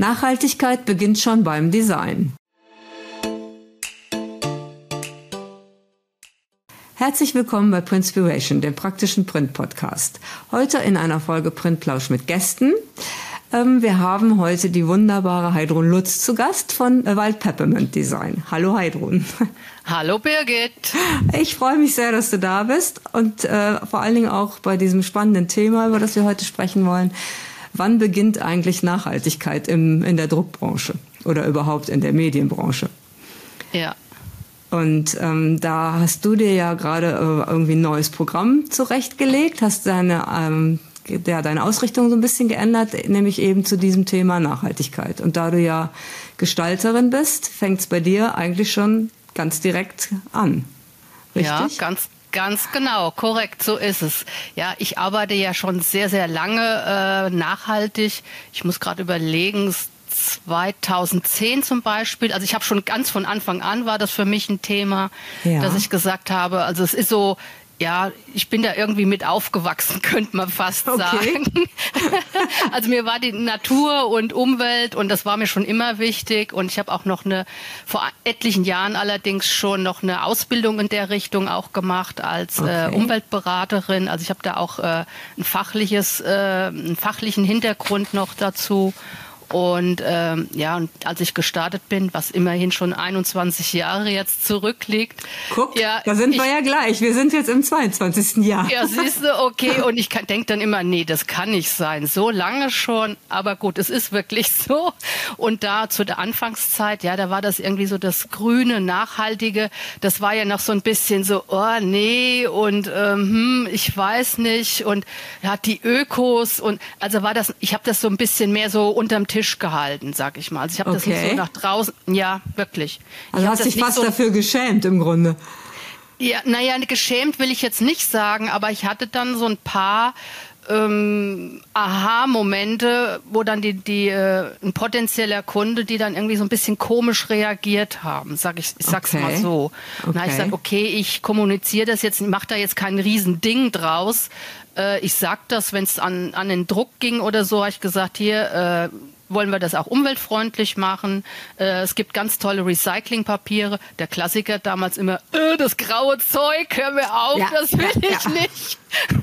Nachhaltigkeit beginnt schon beim Design. Herzlich willkommen bei Printspiration, dem praktischen Print-Podcast. Heute in einer Folge Printplausch mit Gästen. Wir haben heute die wunderbare Heidrun Lutz zu Gast von Wild Peppermint Design. Hallo Heidrun. Hallo Birgit. Ich freue mich sehr, dass du da bist und vor allen Dingen auch bei diesem spannenden Thema, über das wir heute sprechen wollen. Wann beginnt eigentlich Nachhaltigkeit in der Druckbranche oder überhaupt in der Medienbranche? Ja. Und da hast du dir ja gerade irgendwie ein neues Programm zurechtgelegt, hast deine Ausrichtung so ein bisschen geändert, nämlich eben zu diesem Thema Nachhaltigkeit. Und da du ja Gestalterin bist, fängt es bei dir eigentlich schon ganz direkt an. Richtig? Ja, ganz genau, korrekt, so ist es. Ja, ich arbeite ja schon sehr, sehr lange nachhaltig. Ich muss gerade überlegen, 2010 zum Beispiel, also ich habe schon ganz von Anfang an, war das für mich ein Thema, dass ich gesagt habe, also es ist so, ja, ich bin da irgendwie mit aufgewachsen, könnte man fast sagen. Also mir war die Natur und Umwelt und das war mir schon immer wichtig und ich habe auch noch vor etlichen Jahren allerdings schon noch eine Ausbildung in der Richtung auch gemacht als Umweltberaterin. Also ich habe da auch einen fachlichen Hintergrund noch dazu. Und und als ich gestartet bin, was immerhin schon 21 Jahre jetzt zurückliegt. Guck, da sind wir ja gleich. Wir sind jetzt im 22. Jahr. Ja, siehst du, okay. Und ich denke dann immer, nee, das kann nicht sein. So lange schon. Aber gut, es ist wirklich so. Und da zu der Anfangszeit, ja, da war das irgendwie so das Grüne, Nachhaltige. Das war ja noch so ein bisschen so, oh nee und ich weiß nicht. Und ja, die Ökos. Und also ich habe das so ein bisschen mehr so unterm Tisch gehalten, sag ich mal. Also ich habe das nicht so nach draußen, ja, wirklich. Also hast dich fast dafür geschämt im Grunde. Ja, naja, geschämt will ich jetzt nicht sagen, aber ich hatte dann so ein paar Aha-Momente, wo dann ein potenzieller Kunde, die dann irgendwie so ein bisschen komisch reagiert haben, ich sag's mal so. Und da habe ich gesagt, okay, ich kommuniziere das jetzt, mache da jetzt kein Riesending draus. Ich sag das, wenn es an den Druck ging oder so, habe ich gesagt, hier, wollen wir das auch umweltfreundlich machen. Es gibt ganz tolle Recyclingpapiere. Der Klassiker damals immer, das graue Zeug, hör mir auf, das will ich nicht.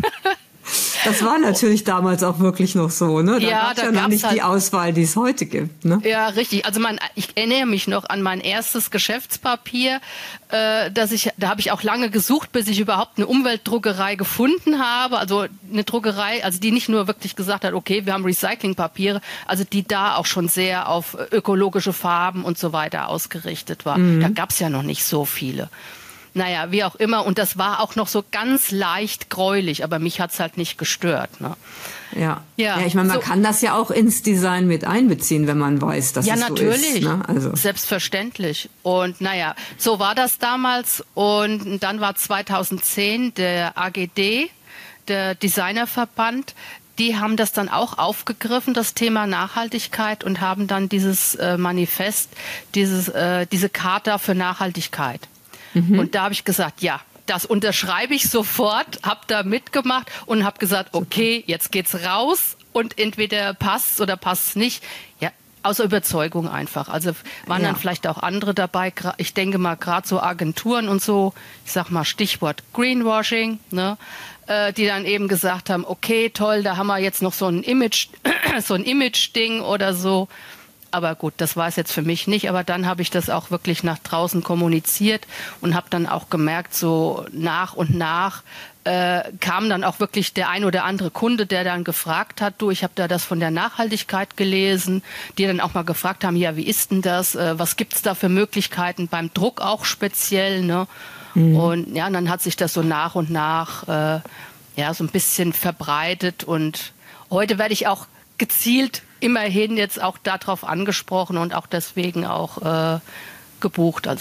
Das war natürlich damals auch wirklich noch so, ne? Da gab es ja noch nicht die Auswahl, die es heute gibt, ne? Ja, richtig. Also ich erinnere mich noch an mein erstes Geschäftspapier, da habe ich auch lange gesucht, bis ich überhaupt eine Umweltdruckerei gefunden habe. Also eine Druckerei, also die nicht nur wirklich gesagt hat, okay, wir haben Recyclingpapiere, also die da auch schon sehr auf ökologische Farben und so weiter ausgerichtet war. Da gab es ja noch nicht so viele. Naja, wie auch immer. Und das war auch noch so ganz leicht gräulich, aber mich hat's halt nicht gestört. Ne? Ja, ich meine, man kann das ja auch ins Design mit einbeziehen, wenn man weiß, dass es so ist. Ja, natürlich. Ne? Also. Selbstverständlich. Und naja, so war das damals. Und dann war 2010 der AGD, der Designerverband, die haben das dann auch aufgegriffen, das Thema Nachhaltigkeit, und haben dann dieses Manifest, diese Charta für Nachhaltigkeit. Und da habe ich gesagt, ja, das unterschreibe ich sofort, habe da mitgemacht und habe gesagt, okay, jetzt geht's raus und entweder passt's oder passt's nicht. Ja, aus Überzeugung einfach. Also waren dann vielleicht auch andere dabei. Ich denke mal gerade so Agenturen und so, ich sag mal Stichwort Greenwashing, ne, die dann eben gesagt haben, okay, toll, da haben wir jetzt noch so ein Image-Ding oder so. Aber gut, das war es jetzt für mich nicht. Aber dann habe ich das auch wirklich nach draußen kommuniziert und habe dann auch gemerkt, so nach und nach kam dann auch wirklich der ein oder andere Kunde, der dann gefragt hat, du, ich habe da das von der Nachhaltigkeit gelesen, die dann auch mal gefragt haben, ja, wie ist denn das? Was gibt's da für Möglichkeiten beim Druck auch speziell? Ne? Und ja, und dann hat sich das so nach und nach so ein bisschen verbreitet. Und heute werde ich auch gezielt immerhin jetzt auch darauf angesprochen und auch deswegen auch gebucht. Also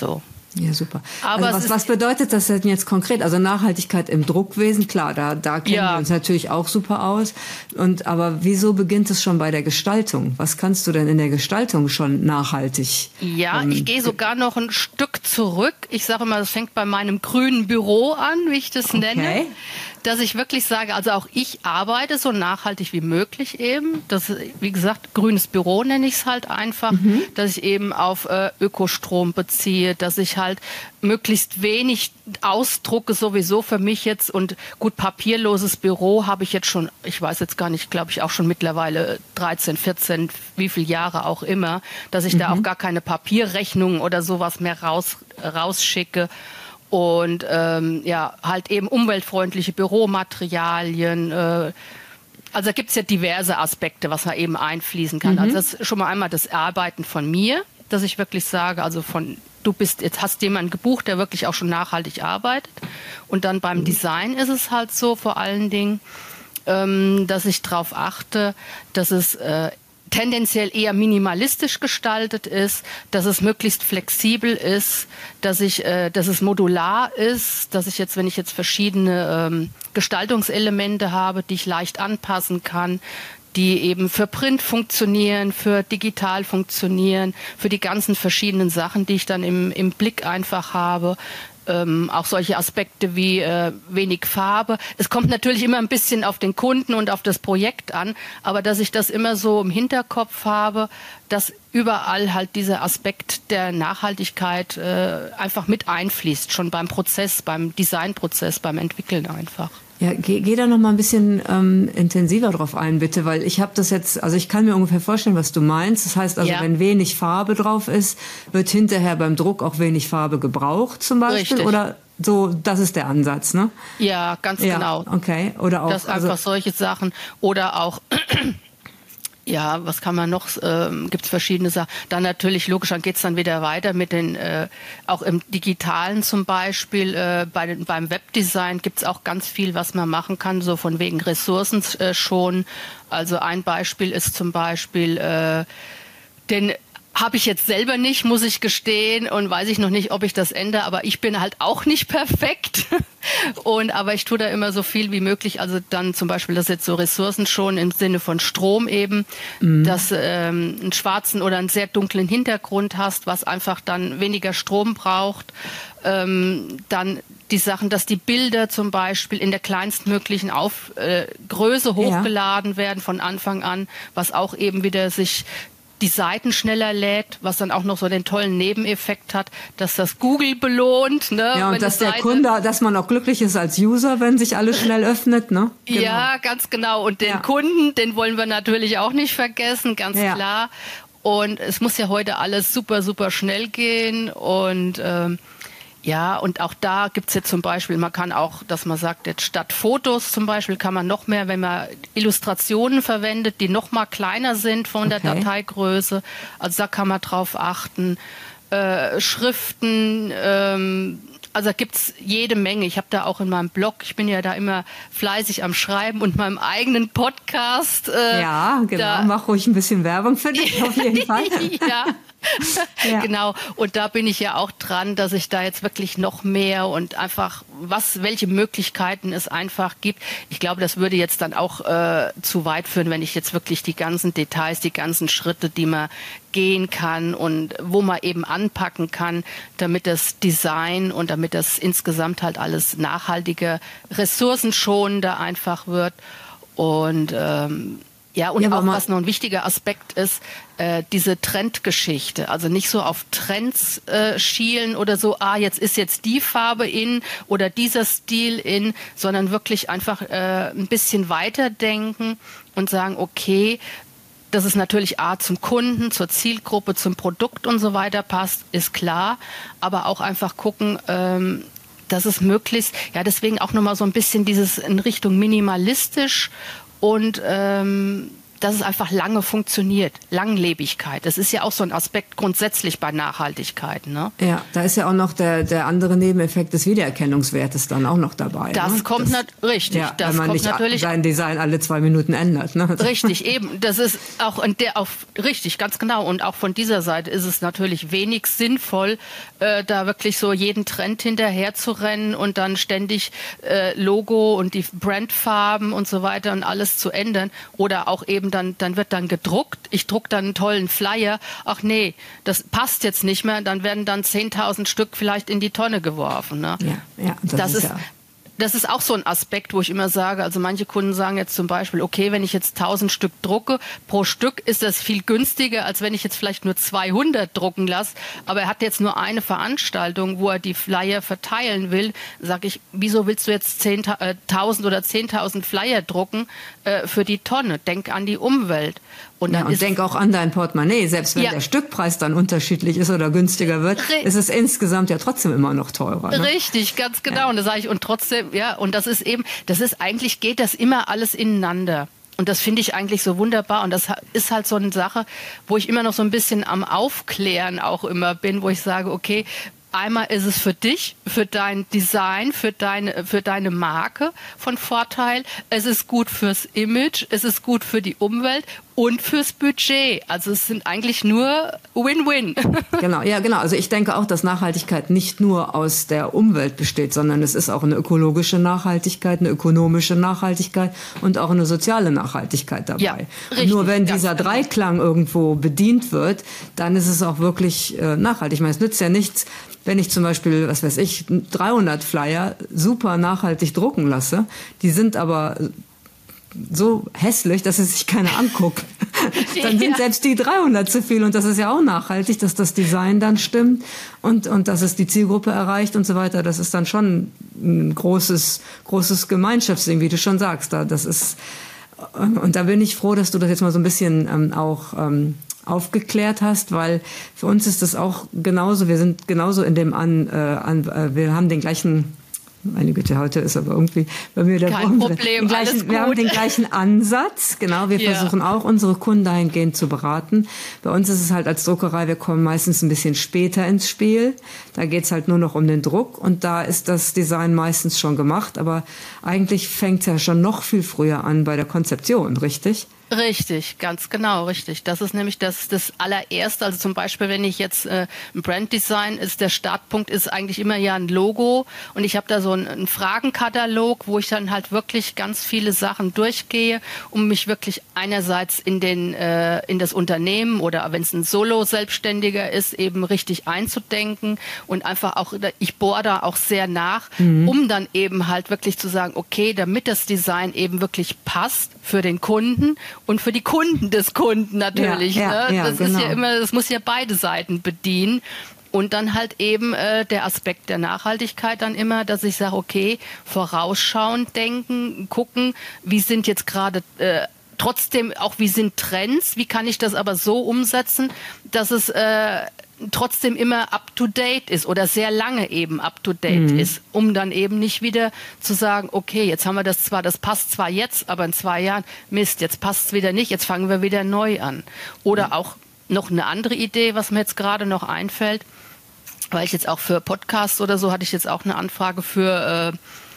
Ja, super. Aber also was bedeutet das denn jetzt konkret? Also Nachhaltigkeit im Druckwesen, klar, da kennen wir uns natürlich auch super aus. Aber wieso beginnt es schon bei der Gestaltung? Was kannst du denn in der Gestaltung schon nachhaltig? Ja, ich gehe sogar noch ein Stück zurück. Ich sage immer, das fängt bei meinem grünen Büro an, wie ich das nenne. Dass ich wirklich sage, also auch ich arbeite so nachhaltig wie möglich eben. Das, wie gesagt, grünes Büro nenne ich es halt einfach, dass ich eben auf Ökostrom beziehe, dass ich halt möglichst wenig ausdrucke sowieso für mich jetzt. Und gut, papierloses Büro habe ich jetzt schon, ich weiß jetzt gar nicht, glaube ich auch schon mittlerweile 13, 14, wie viele Jahre auch immer, dass ich da auch gar keine Papierrechnungen oder sowas mehr rausschicke. Und halt eben umweltfreundliche Büromaterialien. Also da gibt es ja diverse Aspekte, was man eben einfließen kann. Also das ist schon mal einmal das Arbeiten von mir, dass ich wirklich sage, also jetzt hast jemanden gebucht, der wirklich auch schon nachhaltig arbeitet. Und dann beim Design ist es halt so vor allen Dingen, dass ich darauf achte, dass es tendenziell eher minimalistisch gestaltet ist, dass es möglichst flexibel ist, dass es modular ist, dass ich jetzt, wenn ich jetzt verschiedene Gestaltungselemente habe, die ich leicht anpassen kann, die eben für Print funktionieren, für digital funktionieren, für die ganzen verschiedenen Sachen, die ich dann im Blick einfach habe. Auch solche Aspekte wie wenig Farbe. Es kommt natürlich immer ein bisschen auf den Kunden und auf das Projekt an, aber dass ich das immer so im Hinterkopf habe, dass überall halt dieser Aspekt der Nachhaltigkeit einfach mit einfließt, schon beim Prozess, beim Designprozess, beim Entwickeln einfach. Ja, geh da noch mal ein bisschen intensiver drauf ein, bitte, weil ich habe das jetzt, also ich kann mir ungefähr vorstellen, was du meinst. Das heißt also, wenn wenig Farbe drauf ist, wird hinterher beim Druck auch wenig Farbe gebraucht zum Beispiel. Richtig. Oder so, das ist der Ansatz, ne? Ja, ganz genau. Okay, oder auch. Das einfach solche Sachen oder auch ja, was kann man noch? Gibt's verschiedene Sachen. Dann natürlich, logisch, dann geht's dann wieder weiter mit den, auch im Digitalen zum Beispiel, beim Webdesign gibt's auch ganz viel, was man machen kann, so von wegen Ressourcen schon. Also ein Beispiel ist zum Beispiel, den habe ich jetzt selber nicht, muss ich gestehen, und weiß ich noch nicht, ob ich das ändere, aber ich bin halt auch nicht perfekt. Aber ich tue da immer so viel wie möglich, also dann zum Beispiel, dass jetzt so Ressourcen schon im Sinne von Strom eben, dass einen schwarzen oder einen sehr dunklen Hintergrund hast, was einfach dann weniger Strom braucht. Dann die Sachen, dass die Bilder zum Beispiel in der kleinstmöglichen Größe hochgeladen werden von Anfang an, was auch eben wieder sich die Seiten schneller lädt, was dann auch noch so den tollen Nebeneffekt hat, dass das Google belohnt. Ne, ja, und dass der Kunde, dass man auch glücklich ist als User, wenn sich alles schnell öffnet. Ne? Genau. Ja, ganz genau. Und den Kunden, den wollen wir natürlich auch nicht vergessen, ganz klar. Und es muss ja heute alles super, super schnell gehen. Und und auch da gibt's jetzt zum Beispiel, man kann auch, dass man sagt, jetzt statt Fotos zum Beispiel kann man noch mehr, wenn man Illustrationen verwendet, die noch mal kleiner sind von der Dateigröße, also da kann man drauf achten. Schriften, also da gibt's jede Menge. Ich habe da auch in meinem Blog, ich bin ja da immer fleißig am Schreiben und meinem eigenen Podcast. Ja, genau, mach ruhig ein bisschen Werbung für dich, auf jeden Fall. Ja, genau. Und da bin ich ja auch dran, dass ich da jetzt wirklich noch mehr und einfach welche Möglichkeiten es einfach gibt. Ich glaube, das würde jetzt dann auch zu weit führen, wenn ich jetzt wirklich die ganzen Details, die ganzen Schritte, die man gehen kann und wo man eben anpacken kann, damit das Design und damit das insgesamt halt alles nachhaltiger, ressourcenschonender einfach wird. Und auch was noch ein wichtiger Aspekt ist, diese Trendgeschichte. Also nicht so auf Trends schielen oder so, jetzt ist die Farbe in oder dieser Stil in, sondern wirklich einfach ein bisschen weiterdenken und sagen, okay, dass es natürlich zum Kunden, zur Zielgruppe, zum Produkt und so weiter passt, ist klar. Aber auch einfach gucken, dass es möglichst, deswegen auch nochmal so ein bisschen dieses in Richtung minimalistisch und dass es einfach lange funktioniert. Langlebigkeit. Das ist ja auch so ein Aspekt grundsätzlich bei Nachhaltigkeit. Ne? Ja, da ist ja auch noch der andere Nebeneffekt des Wiedererkennungswertes dann auch noch dabei. Das kommt richtig. Ja, das weil man kommt nicht natürlich sein Design alle 2 Minuten ändert. Ne? Richtig, eben. Das ist auch richtig, ganz genau. Und auch von dieser Seite ist es natürlich wenig sinnvoll, da wirklich so jeden Trend hinterher zu rennen und dann ständig Logo und die Brandfarben und so weiter und alles zu ändern. Oder auch eben dann wird dann gedruckt. Ich druck dann einen tollen Flyer. Ach nee, das passt jetzt nicht mehr. Dann werden dann 10.000 Stück vielleicht in die Tonne geworfen. Ne? Ja, das ist auch so ein Aspekt, wo ich immer sage, also manche Kunden sagen jetzt zum Beispiel, okay, wenn ich jetzt 1000 Stück drucke, pro Stück ist das viel günstiger, als wenn ich jetzt vielleicht nur 200 drucken lasse. Aber er hat jetzt nur eine Veranstaltung, wo er die Flyer verteilen will. Sage ich, wieso willst du jetzt 10.000 oder 10.000 Flyer drucken für die Tonne? Denk an die Umwelt. Und denk auch an dein Portemonnaie. Selbst wenn der Stückpreis dann unterschiedlich ist oder günstiger wird, ist es insgesamt ja trotzdem immer noch teurer. Ne? Richtig, ganz genau. Ja. Und das sage ich, und trotzdem, und das ist eigentlich geht das immer alles ineinander. Und das finde ich eigentlich so wunderbar. Und das ist halt so eine Sache, wo ich immer noch so ein bisschen am Aufklären auch immer bin, wo ich sage, okay, einmal ist es für dich, für dein Design, für deine Marke von Vorteil. Es ist gut fürs Image, es ist gut für die Umwelt und fürs Budget. Also es sind eigentlich nur Win-Win. Genau. Also ich denke auch, dass Nachhaltigkeit nicht nur aus der Umwelt besteht, sondern es ist auch eine ökologische Nachhaltigkeit, eine ökonomische Nachhaltigkeit und auch eine soziale Nachhaltigkeit dabei. Ja, richtig, und nur wenn dieser Dreiklang irgendwo bedient wird, dann ist es auch wirklich nachhaltig. Ich meine, es nützt ja nichts, wenn ich zum Beispiel, 300 Flyer super nachhaltig drucken lasse, die sind aber so hässlich, dass es sich keiner anguckt. Dann sind selbst die 300 zu viel und das ist ja auch nachhaltig, dass das Design dann stimmt und dass es die Zielgruppe erreicht und so weiter. Das ist dann schon ein großes Gemeinschaftsding, wie du schon sagst. Und da bin ich froh, dass du das jetzt mal so ein bisschen aufgeklärt hast, weil für uns ist das auch genauso, wir sind genauso in dem wir haben den gleichen, meine Güte, heute ist aber irgendwie bei mir der Kein Problem, alles gut. Wir haben den gleichen Ansatz, genau, wir versuchen auch unsere Kunden dahingehend zu beraten. Bei uns ist es halt als Druckerei, wir kommen meistens ein bisschen später ins Spiel, da geht's halt nur noch um den Druck und da ist das Design meistens schon gemacht, aber eigentlich fängt's ja schon noch viel früher an bei der Konzeption, richtig? Richtig, ganz genau, richtig. Das ist nämlich das allererste. Also zum Beispiel, wenn ich jetzt ein Branddesign ist, der Startpunkt ist eigentlich immer ja ein Logo und ich habe da so einen Fragenkatalog, wo ich dann halt wirklich ganz viele Sachen durchgehe, um mich wirklich einerseits in das Unternehmen oder wenn es ein Solo-Selbstständiger ist, eben richtig einzudenken und einfach auch, ich bohre da auch sehr nach, um dann eben halt wirklich zu sagen, okay, damit das Design eben wirklich passt für den Kunden und für die Kunden des Kunden natürlich. Das muss ja beide Seiten bedienen. Und dann halt eben der Aspekt der Nachhaltigkeit dann immer, dass ich sage, okay, vorausschauend denken, gucken, wie sind jetzt gerade trotzdem auch, wie sind Trends, wie kann ich das aber so umsetzen, dass es trotzdem immer up-to-date ist oder sehr lange eben up-to-date ist, um dann eben nicht wieder zu sagen, okay, jetzt haben wir das passt zwar jetzt, aber in 2 Jahren, Mist, jetzt passt es wieder nicht, jetzt fangen wir wieder neu an. Oder auch noch eine andere Idee, was mir jetzt gerade noch einfällt, weil ich jetzt auch für Podcasts oder so hatte ich jetzt auch eine Anfrage für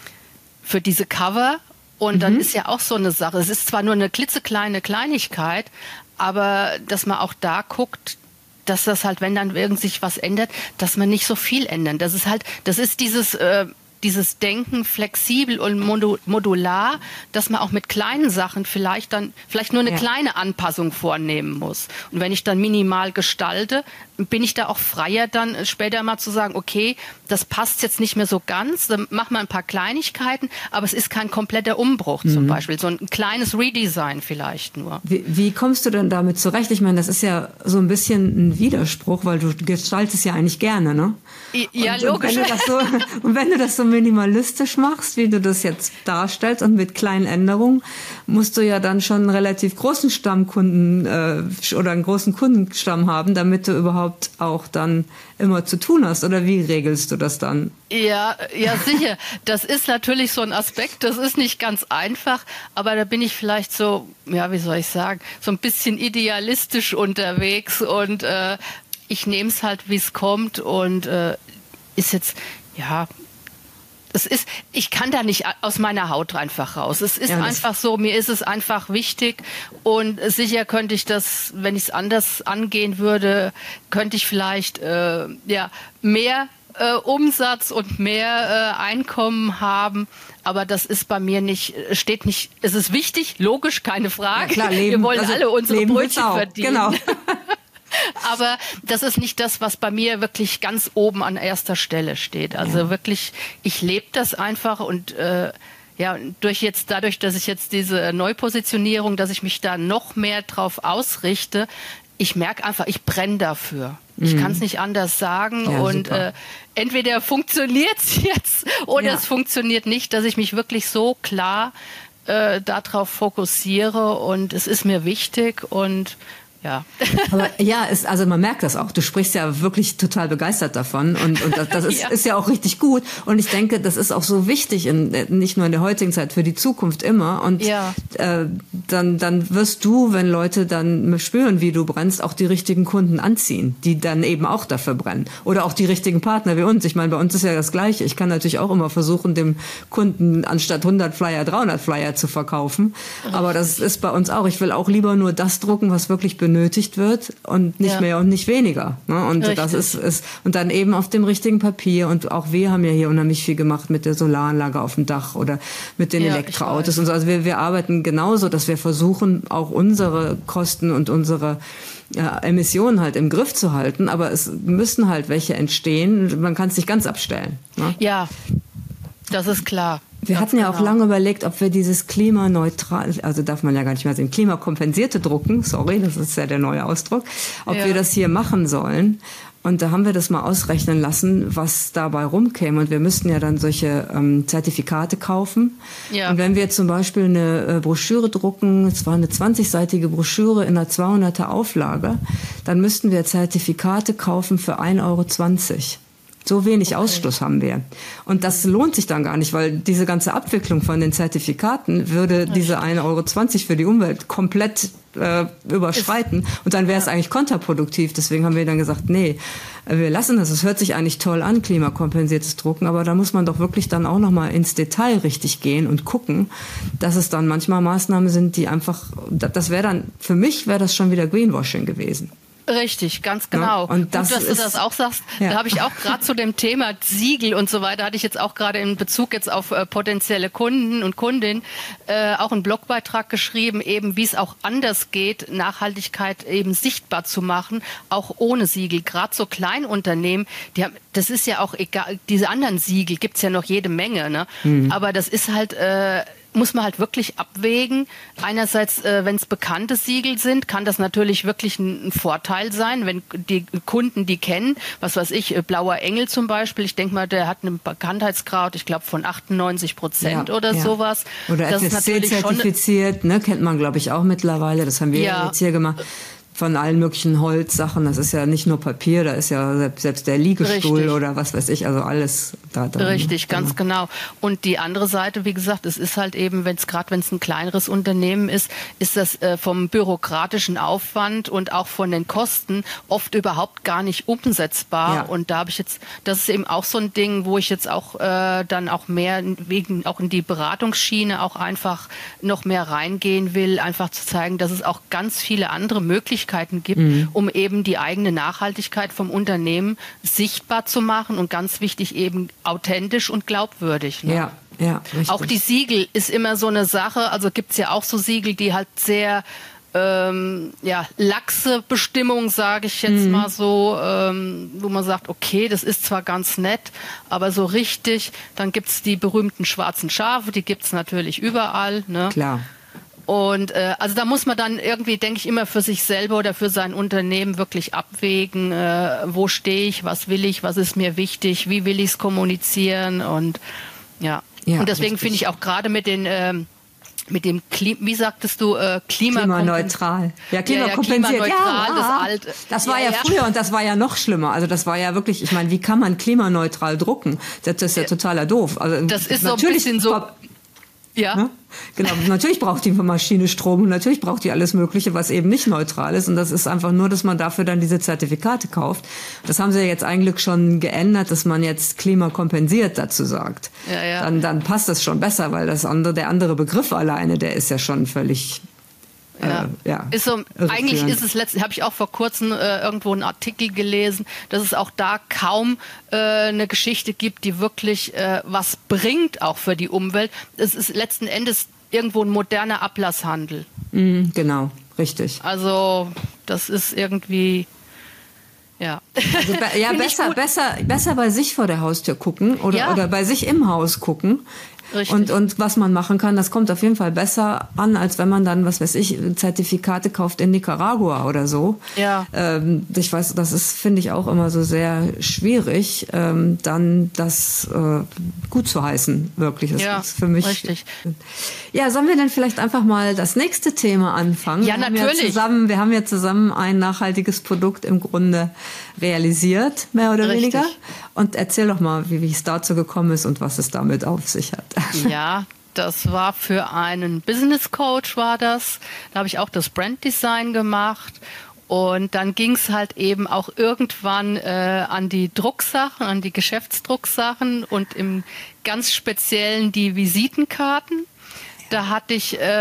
diese Cover. Und dann ist ja auch so eine Sache, es ist zwar nur eine klitzekleine Kleinigkeit, aber dass man auch da guckt, dass das halt, wenn dann irgend sich was ändert, dass man nicht so viel ändert. Das ist dieses Denken flexibel und modular, dass man auch mit kleinen Sachen vielleicht nur eine kleine Anpassung vornehmen muss. Und wenn ich dann minimal gestalte, bin ich da auch freier, dann später mal zu sagen, okay, das passt jetzt nicht mehr so ganz, dann machen wir ein paar Kleinigkeiten, aber es ist kein kompletter Umbruch zum Beispiel, so ein kleines Redesign vielleicht nur. Wie kommst du denn damit zurecht? Ich meine, das ist ja so ein bisschen ein Widerspruch, weil du gestaltest ja eigentlich gerne, ne? Ja, logisch. Und wenn du das so minimalistisch machst, wie du das jetzt darstellst und mit kleinen Änderungen, musst du ja dann schon einen relativ großen Stammkunden oder einen großen Kundenstamm haben, damit du überhaupt auch dann immer zu tun hast. Oder wie regelst du das dann? Ja, sicher. Das ist natürlich so ein Aspekt, das ist nicht ganz einfach, aber da bin ich vielleicht so, wie soll ich sagen, so ein bisschen idealistisch unterwegs und ich nehme es halt, wie es kommt und ist jetzt, ich kann da nicht aus meiner Haut einfach raus. Es ist einfach so, mir ist es einfach wichtig und sicher könnte ich das, wenn ich es anders angehen würde, könnte ich vielleicht mehr Umsatz und mehr Einkommen haben, aber das ist bei mir steht nicht, es ist wichtig, logisch, keine Frage. Ja, klar, wir wollen alle unsere Brötchen verdienen. Genau. Aber das ist nicht das, was bei mir wirklich ganz oben an erster Stelle steht. Also wirklich, ich lebe das einfach und dadurch, dass ich jetzt diese Neupositionierung, dass ich mich da noch mehr drauf ausrichte, ich merke einfach, ich brenne dafür. Ich kann es nicht anders sagen und entweder funktioniert es jetzt oder es funktioniert nicht, dass ich mich wirklich so klar darauf fokussiere und es ist mir wichtig und ja. Aber also man merkt das auch. Du sprichst ja wirklich total begeistert davon und das ist ja auch richtig gut. Und ich denke, das ist auch so wichtig, nicht nur in der heutigen Zeit, für die Zukunft immer. Und dann wirst du, wenn Leute dann spüren, wie du brennst, auch die richtigen Kunden anziehen, die dann eben auch dafür brennen. Oder auch die richtigen Partner wie uns. Ich meine, bei uns ist ja das Gleiche. Ich kann natürlich auch immer versuchen, dem Kunden anstatt 100 Flyer 300 Flyer zu verkaufen. Aber das ist bei uns auch. Ich will auch lieber nur das drucken, was wirklich benötigt wird und nicht mehr und nicht weniger. Ne? Und das ist und dann eben auf dem richtigen Papier. Und auch wir haben ja hier unheimlich viel gemacht mit der Solaranlage auf dem Dach oder mit den Elektroautos und so. Also wir arbeiten genauso, dass wir versuchen, auch unsere Kosten und unsere Emissionen halt im Griff zu halten. Aber es müssen halt welche entstehen. Man kann es nicht ganz abstellen. Ne? Ja, das ist klar. Wir hatten ja auch lange überlegt, ob wir dieses klimaneutral, also darf man ja gar nicht mehr sehen, klimakompensierte drucken, sorry, das ist ja der neue Ausdruck, ob wir das hier machen sollen. Und da haben wir das mal ausrechnen lassen, was dabei rumkäme. Und wir müssten ja dann solche Zertifikate kaufen. Ja. Und wenn wir zum Beispiel eine Broschüre drucken, es war eine 20-seitige Broschüre in einer 200er Auflage, dann müssten wir Zertifikate kaufen für 1,20 Euro. So wenig Ausstoß haben wir. Und das lohnt sich dann gar nicht, weil diese ganze Abwicklung von den Zertifikaten würde diese 1,20 Euro für die Umwelt komplett überschreiten. Und dann wäre es eigentlich kontraproduktiv. Deswegen haben wir dann gesagt, nee, wir lassen das. Es hört sich eigentlich toll an, klimakompensiertes Drucken, aber da muss man doch wirklich dann auch noch mal ins Detail richtig gehen und gucken, dass es dann manchmal Maßnahmen sind, die einfach, das wäre dann, für mich wäre das schon wieder Greenwashing gewesen. Richtig, ganz genau. Ja, und gut, dass du das auch sagst. Ja. Da habe ich auch gerade zu dem Thema Siegel und so weiter, hatte ich jetzt auch gerade in Bezug jetzt auf potenzielle Kunden und Kundinnen auch einen Blogbeitrag geschrieben, eben wie es auch anders geht, Nachhaltigkeit eben sichtbar zu machen, auch ohne Siegel. Gerade so Kleinunternehmen, das ist ja auch egal, diese anderen Siegel gibt's ja noch jede Menge, ne? Aber das ist halt muss man halt wirklich abwägen. Einerseits, wenn es bekannte Siegel sind, kann das natürlich wirklich ein Vorteil sein, wenn die Kunden die kennen. Was weiß ich, Blauer Engel zum Beispiel. Ich denke mal, der hat einen Bekanntheitsgrad, ich glaube, von 98% oder sowas. Oder das FSC-zertifiziert, ne, kennt man, glaube ich, auch mittlerweile. Das haben wir jetzt hier gemacht. Von allen möglichen Holzsachen. Das ist ja nicht nur Papier, da ist ja selbst der Liegestuhl oder was weiß ich, also alles da drin. Richtig, ganz genau. Und die andere Seite, wie gesagt, es ist halt eben, wenn es ein kleineres Unternehmen ist das vom bürokratischen Aufwand und auch von den Kosten oft überhaupt gar nicht umsetzbar. Ja. Und da habe ich jetzt, das ist eben auch so ein Ding, wo ich jetzt auch dann auch mehr auch in die Beratungsschiene auch einfach noch mehr reingehen will, einfach zu zeigen, dass es auch ganz viele andere Möglichkeiten gibt, um eben die eigene Nachhaltigkeit vom Unternehmen sichtbar zu machen und ganz wichtig eben authentisch und glaubwürdig. Ne? Ja, richtig. Auch die Siegel ist immer so eine Sache, also gibt's ja auch so Siegel, die halt sehr laxe Bestimmung, sage ich jetzt mal so, wo man sagt, okay, das ist zwar ganz nett, aber so richtig, dann gibt's die berühmten schwarzen Schafe, die gibt's natürlich überall. Ne? Klar. Und also da muss man dann irgendwie, denke ich, immer für sich selber oder für sein Unternehmen wirklich abwägen, wo stehe ich, was will ich, was ist mir wichtig, wie will ich es kommunizieren und und deswegen finde ich auch gerade mit den wie sagtest du, klimaneutral. Ja, klimakompensiert. Klimaneutral, das war ja früher und das war ja noch schlimmer. Also das war ja wirklich, ich meine, wie kann man klimaneutral drucken? Das ist ja totaler doof. Also das ist so ein bisschen so... Ja. Ne? Genau, natürlich braucht die Maschine Strom und natürlich braucht die alles Mögliche, was eben nicht neutral ist. Und das ist einfach nur, dass man dafür dann diese Zertifikate kauft. Das haben sie ja jetzt eigentlich schon geändert, dass man jetzt klimakompensiert dazu sagt. Ja. Dann passt das schon besser, weil der andere Begriff alleine, der ist ja schon völlig... Ist so, eigentlich ist es letztlich, habe ich auch vor kurzem irgendwo einen Artikel gelesen, dass es auch da kaum eine Geschichte gibt, die wirklich was bringt, auch für die Umwelt. Es ist letzten Endes irgendwo ein moderner Ablasshandel. Genau, richtig. Also das ist irgendwie... Ja, also, besser bei sich vor der Haustür gucken oder bei sich im Haus gucken. Und was man machen kann, das kommt auf jeden Fall besser an, als wenn man dann, was weiß ich, Zertifikate kauft in Nicaragua oder so. Ja. Ich weiß, das ist, finde ich, auch immer so sehr schwierig, dann das gut zu heißen, wirklich. Das ist für mich. Richtig. Ja, sollen wir denn vielleicht einfach mal das nächste Thema anfangen? Ja, natürlich. Wir haben ja zusammen ein nachhaltiges Produkt im Grunde realisiert, mehr oder weniger. Und erzähl doch mal, wie es dazu gekommen ist und was es damit auf sich hat. Ja, das war für einen Business Coach war das. Da habe ich auch das Branddesign gemacht. Und dann ging es halt eben auch irgendwann an die Drucksachen, an die Geschäftsdrucksachen und im ganz Speziellen die Visitenkarten. Da hatte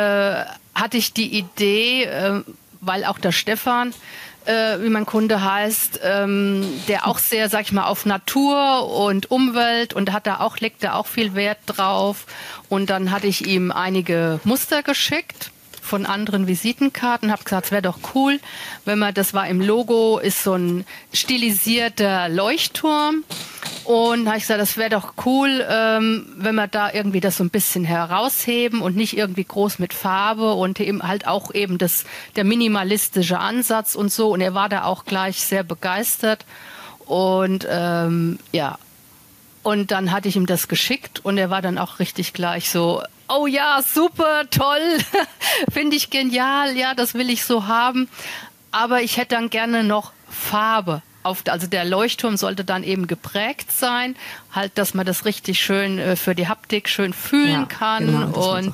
ich die Idee, weil auch der Stefan, wie mein Kunde heißt, der auch sehr, sag ich mal, auf Natur und Umwelt und legt da auch viel Wert drauf. Und dann hatte ich ihm einige Muster geschickt von anderen Visitenkarten, habe gesagt, es wäre doch cool, das war im Logo, ist so ein stilisierter Leuchtturm. Und da habe ich gesagt, das wäre doch cool, wenn wir da irgendwie das so ein bisschen herausheben und nicht irgendwie groß mit Farbe und eben halt auch eben der minimalistische Ansatz und so. Und er war da auch gleich sehr begeistert. Und und dann hatte ich ihm das geschickt und er war dann auch richtig gleich so, oh ja, super, toll, finde ich genial, ja, das will ich so haben. Aber ich hätte dann gerne noch Farbe. Also der Leuchtturm sollte dann eben geprägt sein, halt, dass man das richtig schön für die Haptik schön fühlen kann. Genau, und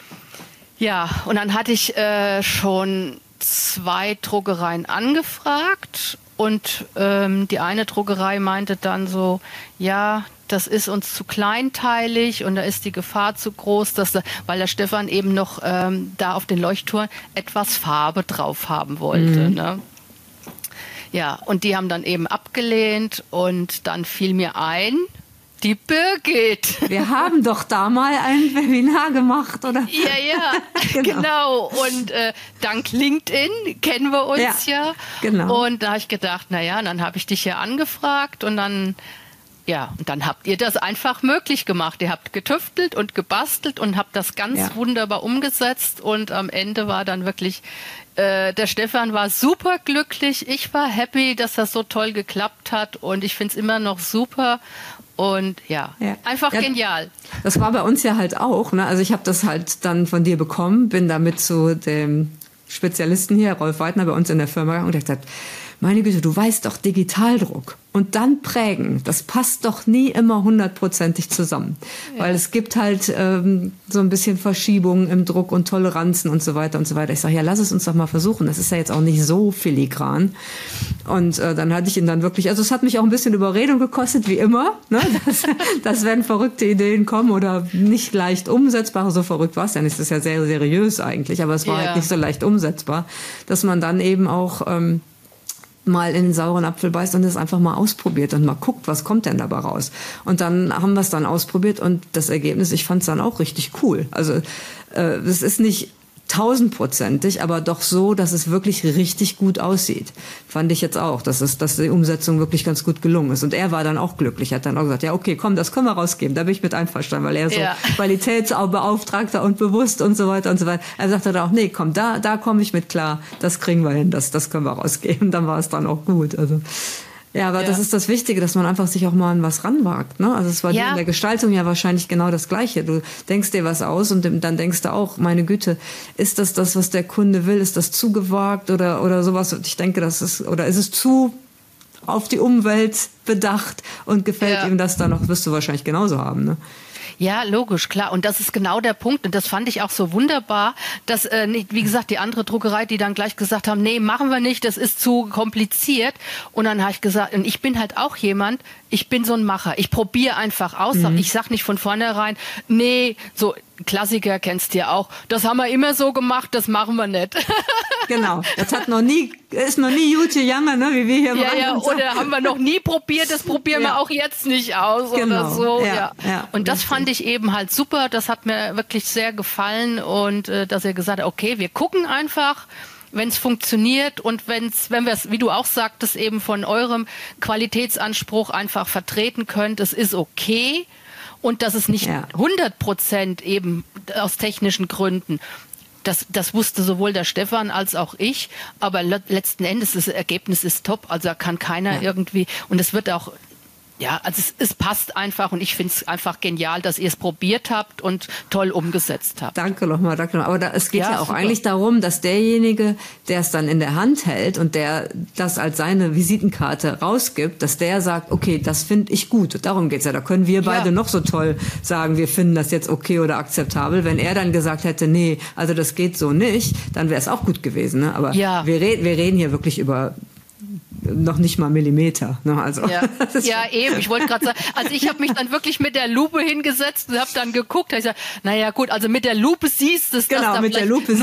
und dann hatte ich schon 2 Druckereien angefragt und die eine Druckerei meinte dann so, ja, das ist uns zu kleinteilig und da ist die Gefahr zu groß, weil der Stefan eben noch da auf den Leuchtturm etwas Farbe drauf haben wollte. Ne? Ja, und die haben dann eben abgelehnt und dann fiel mir ein, die Birgit. Wir haben doch da mal ein Webinar gemacht, oder? Ja, genau. Und dank LinkedIn kennen wir uns ja. Genau. Und da habe ich gedacht, dann habe ich dich ja angefragt und dann habt ihr das einfach möglich gemacht. Ihr habt getüftelt und gebastelt und habt das ganz wunderbar umgesetzt und am Ende war dann wirklich, der Stefan war super glücklich, ich war happy, dass das so toll geklappt hat und ich finde es immer noch super und einfach genial. Das war bei uns ja halt auch, ne? Also ich habe das halt dann von dir bekommen, bin damit zu dem Spezialisten hier, Rolf Weidner, bei uns in der Firma gegangen und der hat gesagt, meine Güte, du weißt doch, Digitaldruck und dann prägen, das passt doch nie immer 100%ig zusammen. Ja. Weil es gibt halt so ein bisschen Verschiebungen im Druck und Toleranzen und so weiter und so weiter. Ich sage, ja, lass es uns doch mal versuchen. Das ist ja jetzt auch nicht so filigran. Und dann hatte ich ihn dann wirklich, also es hat mich auch ein bisschen Überredung gekostet, wie immer, ne? dass wenn verrückte Ideen kommen oder nicht leicht umsetzbare, so verrückt war es ja nicht, das ist ja sehr seriös eigentlich, aber es war halt nicht so leicht umsetzbar, dass man dann eben auch mal in den sauren Apfel beißt und es einfach mal ausprobiert und mal guckt, was kommt denn dabei raus. Und dann haben wir es dann ausprobiert und das Ergebnis, ich fand es dann auch richtig cool. Also es ist nicht 1000%ig, aber doch so, dass es wirklich richtig gut aussieht. Fand ich jetzt auch, dass die Umsetzung wirklich ganz gut gelungen ist. Und er war dann auch glücklich, hat dann auch gesagt, ja okay, komm, das können wir rausgeben. Da bin ich mit einverstanden, weil er so Qualitätsbeauftragter und bewusst und so weiter und so weiter. Er sagte dann auch, nee, komm, da komme ich mit klar, das kriegen wir hin, das können wir rausgeben. Dann war es dann auch gut. Also Ja, aber das ist das Wichtige, dass man einfach sich auch mal an was ranwagt. Ne? Also es war in der Gestaltung ja wahrscheinlich genau das Gleiche. Du denkst dir was aus und dann denkst du auch, meine Güte, ist das, was der Kunde will? Ist das zu gewagt oder sowas? Und ich denke, ist es zu auf die Umwelt bedacht und gefällt ihm das dann noch? Wirst du wahrscheinlich genauso haben, ne? Ja, logisch, klar. Und das ist genau der Punkt. Und das fand ich auch so wunderbar, dass, wie gesagt, die andere Druckerei, die dann gleich gesagt haben, nee, machen wir nicht, das ist zu kompliziert. Und dann habe ich gesagt, und ich bin halt auch jemand, ich bin so ein Macher. Ich probiere einfach aus. Ich sag nicht von vornherein, nee, so Klassiker kennst du ja auch. Das haben wir immer so gemacht, das machen wir nicht. Genau, das ist noch nie gut gegangen, ne, wie wir hier machen. Ja, oder haben wir noch nie probiert, das probieren wir auch jetzt nicht aus oder so. Ja. Und das fand ich eben halt super, das hat mir wirklich sehr gefallen und dass er gesagt hat, okay, wir gucken einfach, wenn es funktioniert und wenn wir es, wie du auch sagtest, eben von eurem Qualitätsanspruch einfach vertreten könnt, es ist okay. Und dass es nicht 100% eben aus technischen Gründen, das wusste sowohl der Stefan als auch ich, aber letzten Endes das Ergebnis ist top, also da kann keiner irgendwie, und es wird auch, also es passt einfach und ich finde es einfach genial, dass ihr es probiert habt und toll umgesetzt habt. Danke nochmal. Aber es geht ja auch super. Eigentlich darum, dass derjenige, der es dann in der Hand hält und der das als seine Visitenkarte rausgibt, dass der sagt, okay, das finde ich gut. Darum geht's ja. Da können wir beide noch so toll sagen, wir finden das jetzt okay oder akzeptabel. Wenn er dann gesagt hätte, nee, also das geht so nicht, dann wäre es auch gut gewesen. Ne? Aber wir reden hier wirklich über noch nicht mal Millimeter. Ne? Also, eben. Ich wollte gerade sagen, also ich habe mich dann wirklich mit der Lupe hingesetzt und habe dann geguckt. Da ich gesagt, naja gut, also mit der Lupe siehst du, dass da mit der Lupe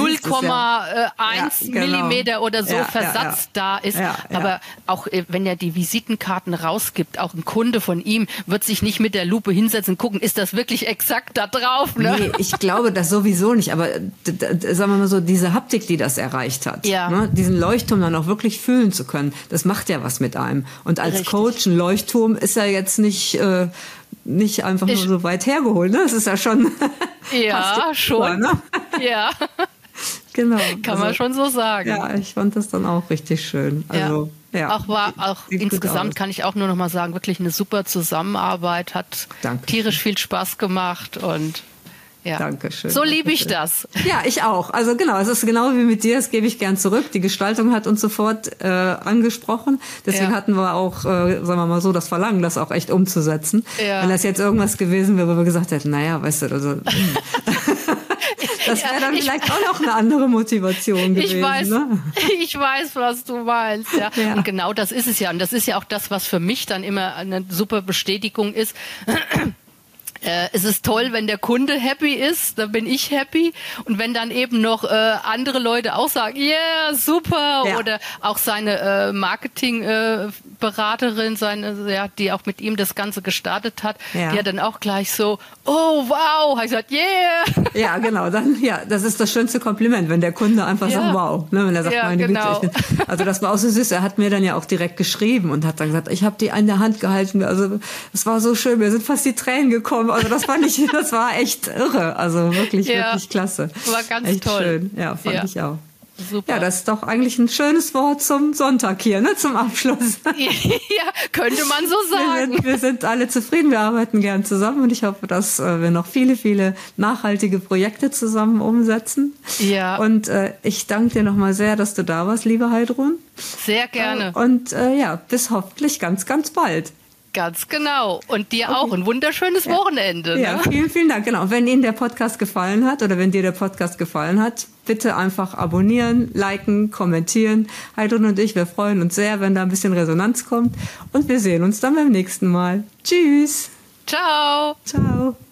0,1 Millimeter oder so Versatz da ist. Aber auch wenn er die Visitenkarten rausgibt, auch ein Kunde von ihm wird sich nicht mit der Lupe hinsetzen und gucken, ist das wirklich exakt da drauf? Ne? Nee, ich glaube das sowieso nicht. Aber sagen wir mal so, diese Haptik, die das erreicht hat, ne? Diesen Leuchtturm dann auch wirklich fühlen zu können, das macht ja was mit einem. Und als Coach, ein Leuchtturm ist ja jetzt nicht einfach nur so weit hergeholt. Ne? Das ist ja schon... schon. Ne? Ja. Genau. Kann man schon so sagen. Ja, ich fand das dann auch richtig schön. Also, Auch insgesamt kann ich auch nur noch mal sagen, wirklich eine super Zusammenarbeit, hat tierisch viel Spaß gemacht und Dankeschön. So liebe ich das. Ja, ich auch. Also genau, es ist genau wie mit dir, das gebe ich gern zurück. Die Gestaltung hat uns sofort angesprochen. Deswegen hatten wir auch, sagen wir mal so, das Verlangen, das auch echt umzusetzen. Ja. Wenn das jetzt irgendwas gewesen wäre, wo wir gesagt hätten, naja, weißt du, also... Das wäre dann vielleicht auch noch eine andere Motivation gewesen. Ich weiß, was du meinst. Ja. Und genau das ist es ja. Und das ist ja auch das, was für mich dann immer eine super Bestätigung ist. Es ist toll, wenn der Kunde happy ist, dann bin ich happy. Und wenn dann eben noch andere Leute auch sagen, yeah, super, oder auch seine Marketingberaterin, die auch mit ihm das Ganze gestartet hat, die hat dann auch gleich so, oh wow, hat gesagt, yeah. Ja, genau, dann das ist das schönste Kompliment, wenn der Kunde einfach sagt, wow, ne, wenn er sagt, meine Güte. Also das war auch so süß. Er hat mir dann ja auch direkt geschrieben und hat dann gesagt, ich habe die an der Hand gehalten. Also es war so schön, mir sind fast die Tränen gekommen. Also das war echt irre. Also wirklich klasse. War ganz echt toll. Schön. Ja, fand ich auch. Super. Ja, das ist doch eigentlich ein schönes Wort zum Sonntag hier, ne, zum Abschluss. Ja, könnte man so sagen. Wir sind alle zufrieden, wir arbeiten gern zusammen und ich hoffe, dass wir noch viele, viele nachhaltige Projekte zusammen umsetzen. Ja. Und ich danke dir nochmal sehr, dass du da warst, liebe Heidrun. Sehr gerne. Und bis hoffentlich ganz, ganz bald. Ganz genau. Und dir auch ein wunderschönes Wochenende. Ne? Ja, vielen, vielen Dank. Genau. Wenn Ihnen der Podcast gefallen hat oder wenn dir der Podcast gefallen hat, bitte einfach abonnieren, liken, kommentieren. Heidrun und ich, wir freuen uns sehr, wenn da ein bisschen Resonanz kommt. Und wir sehen uns dann beim nächsten Mal. Tschüss. Ciao. Ciao.